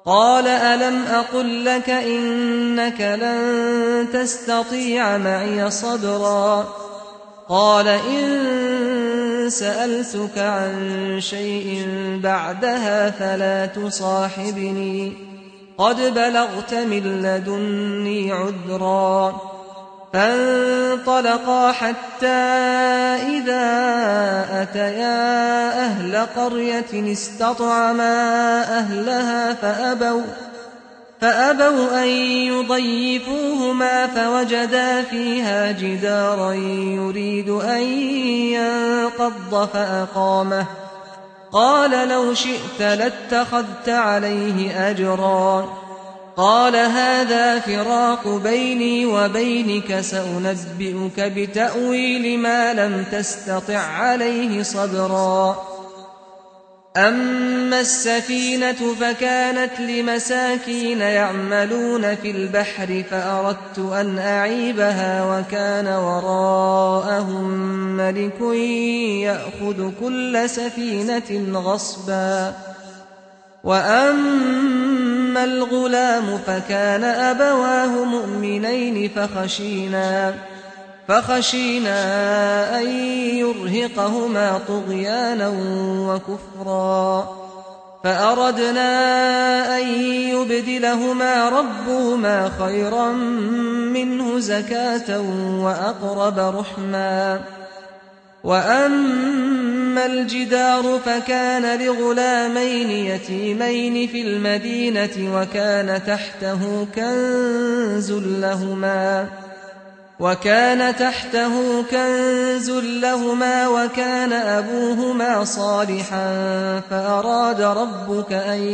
قال ألم أقل لك إنك لن تستطيع معي صبرا قال إن سألتك عن شيء بعدها فلا تصاحبني قد بلغت من لدني عذرا فانطلقا حتى إذا أتيا أهل قرية استطعما أهلها فأبوا أن يضيفوهما فوجدا فيها جدارا يريد أن ينقض فأقامه قال لو شئت لاتخذت عليه أجرا قال هذا فراق بيني وبينك سأنبئك بتأويل ما لم تستطع عليه صبرا أما السفينة فكانت لمساكين يعملون في البحر فأردت أن أعيبها وكان وراءهم ملك يأخذ كل سفينة غصبا وأما الغلام فكان أبواه مؤمنين فخشينا أن يرهقهما طغيانا وكفرا فأردنا أن يبدلهما ربهما خيرا منه زكاة وأقرب رحما وأما الجدار فكان لغلامين يتيمين في المدينة وكان تحته كنز لهما وكان أبوهما صالحا فأراد ربك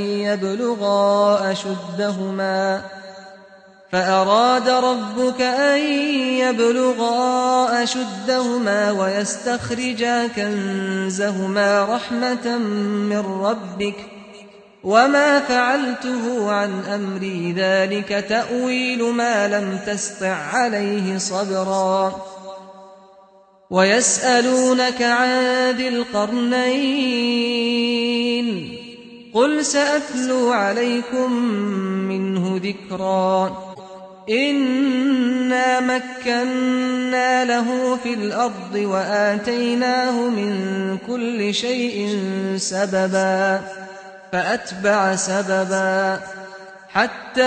أن يبلغا أشدهما ويستخرجا كنزهما رحمة من ربك وما فعلته عن أمري ذلك تأويل ما لم تسطع عليه صبرا ويسألونك عن ذي القرنين قل سأتلو عليكم منه ذكرا إنا مكنا له في الأرض وآتيناه من كل شيء سببا فأتبع سببا حتى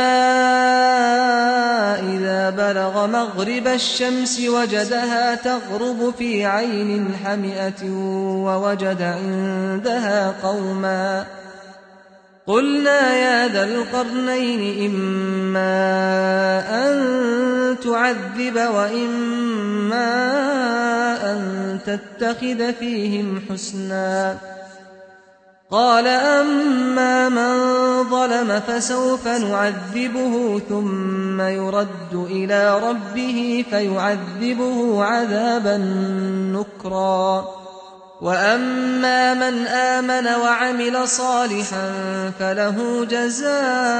إذا بلغ مغرب الشمس وجدها تغرب في عين حمئة ووجد عندها قوما قلنا يا ذا القرنين إما أن تعذب وإما أن تتخذ فيهم حسنا قال أما من ظلم فسوف نعذبه ثم يرد إلى ربه فيعذبه عذابا نكرا وأما من آمن وعمل صالحا فله جزاء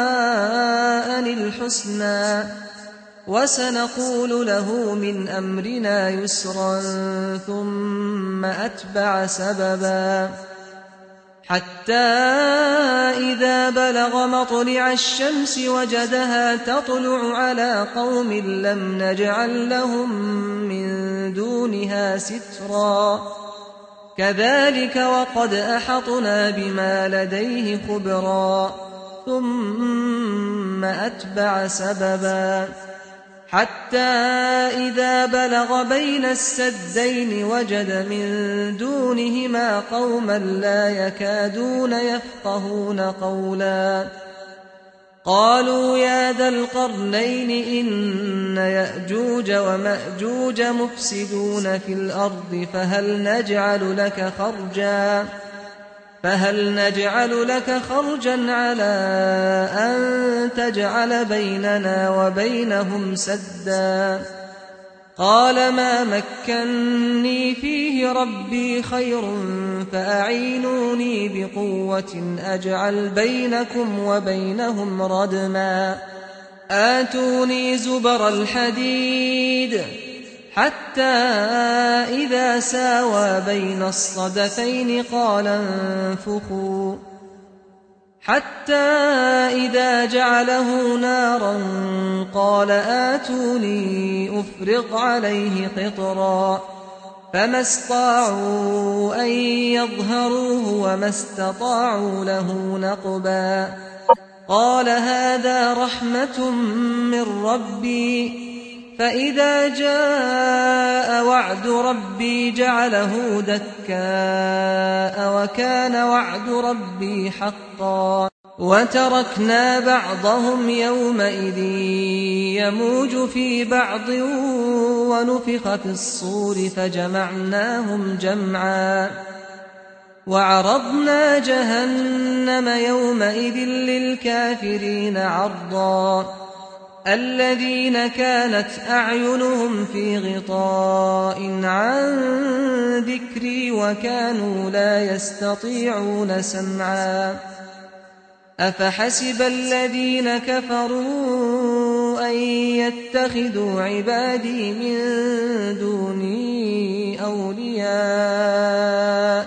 الحسنى وسنقول له من أمرنا يسرا ثم أتبع سببا حتى إذا بلغ مطلع الشمس وجدها تطلع على قوم لم نجعل لهم من دونها سترا كذلك وقد أحطنا بما لديه خبرا ثم أتبع سببا حتى إذا بلغ بين السدين وجد من دونهما قوما لا يكادون يفقهون قولا قالوا يا ذا القرنين إن يأجوج ومأجوج مفسدون في الأرض فهل نجعل لك خرجا على أن تجعل بيننا وبينهم سدا قال ما مكني فيه ربي خير فأعينوني بقوة أجعل بينكم وبينهم ردما آتوني زبر الحديد حتى إذا ساوى بين الصدفين قال انفخوا حتى إذا جعله نارا قال آتوني أفرغ عليه قطرا فما استطاعوا أن يظهروه وما استطاعوا له نقبا قال هذا رحمة من ربي فإذا جاء وعد ربي جعله دكاء وكان وعد ربي حقا وتركنا بعضهم يومئذ يموج في بعض ونفخ في الصور فجمعناهم جمعا وعرضنا جهنم يومئذ للكافرين عرضا الذين كانت أعينهم في غطاء عن ذكري وكانوا لا يستطيعون سمعا أفحسب الذين كفروا أن يتخذوا عبادي من دوني أولياء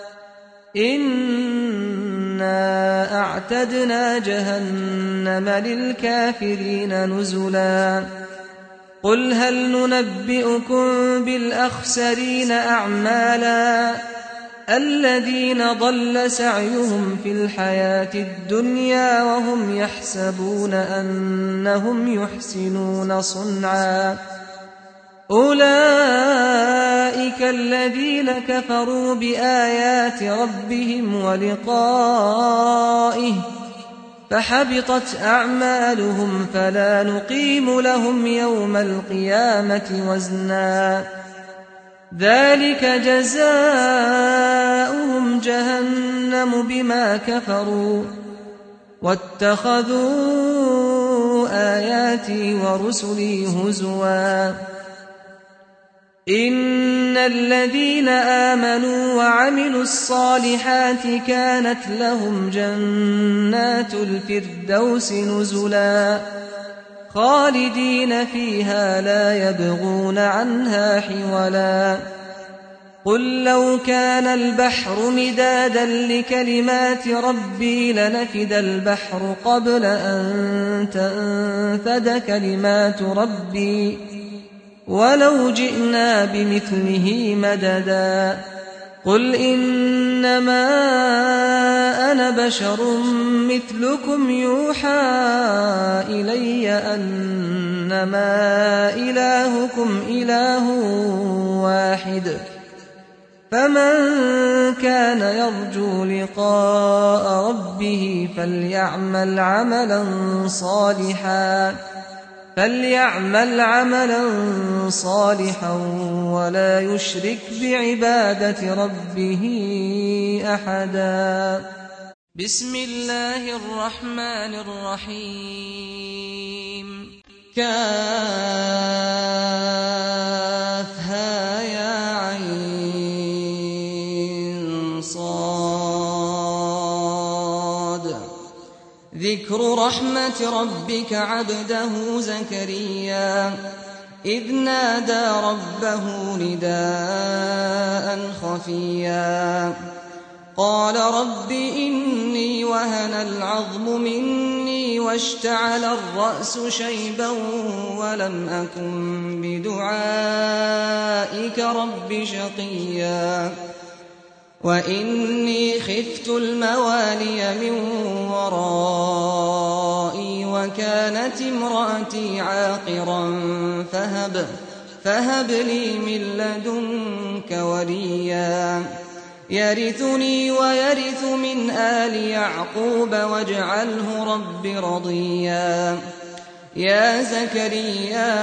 إنا أعتدنا جهنم للكافرين نزلا قل هل ننبئكم بالأخسرين أعمالا الذين ضل سعيهم في الحياة الدنيا وهم يحسبون أنهم يحسنون صنعا أولئك الذين كفروا بآيات ربهم ولقائه فحبطت أعمالهم فلا نقيم لهم يوم القيامة وزنا ذلك جزاؤهم جهنم بما كفروا واتخذوا آياتي ورسلي هزوا إن الذين آمنوا وعملوا الصالحات كانت لهم جنات الفردوس نزلا خالدين فيها لا يبغون عنها حولا قل لو كان البحر مدادا لكلمات ربي لنفد البحر قبل أن تنفد كلمات ربي ولو جئنا بمثله مددا قل إنما أنا بشر مثلكم يوحى إلي أنما إلهكم إله واحد فمن كان يرجو لقاء ربه فليعمل عملا صالحا ولا يشرك بعبادة ربه أحدا بسم الله الرحمن الرحيم كافها يا عين صاد ذكر رحمة ربك عبده زكريا إذ نادى ربه نداء خفيا قال رب إني وهن العظم مني واشتعل الرأس شيبا ولم أكن بدعائك رب شقيا وإني خفت الموالي من ورائي وكانت امرأتي عاقرا فهب لي من لدنك وليا يرثني ويرث من آل يعقوب واجعله رب رضيا يا زكريا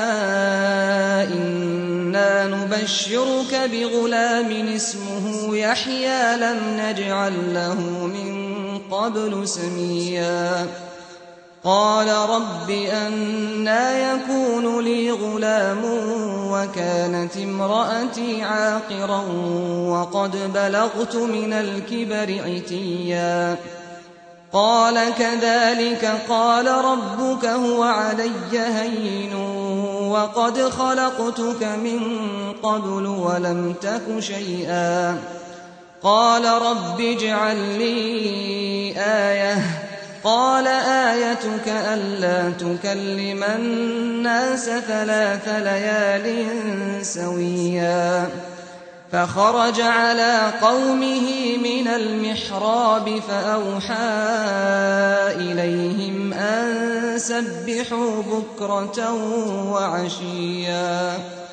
إنا نبشرك بغلام اسمه يحيى لم نجعل له من قبل سميا قال رب أنى يكون لي غلام وكانت امرأتي عاقرا وقد بلغت من الكبر عتيا قال كذلك قال ربك هو علي هين وقد خلقتك من قبل ولم تك شيئا قال رب اجعل لي آية قال آيتك ألا تكلم الناس 3 ليال سويا فخرج على قومه من المحراب فأوحى إليهم أن سبحوا بكرة وعشيا